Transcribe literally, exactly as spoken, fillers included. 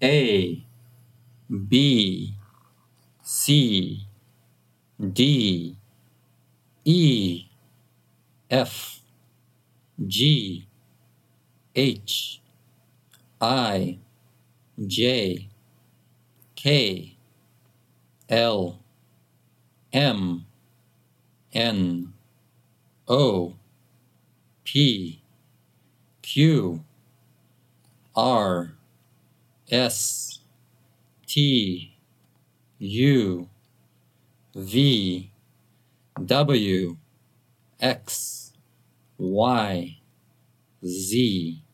A, B, C, D, E, F, G, H, I, J, K, L, M, N, O, P, Q, R, S, T, U, V, W, X, Y, Z.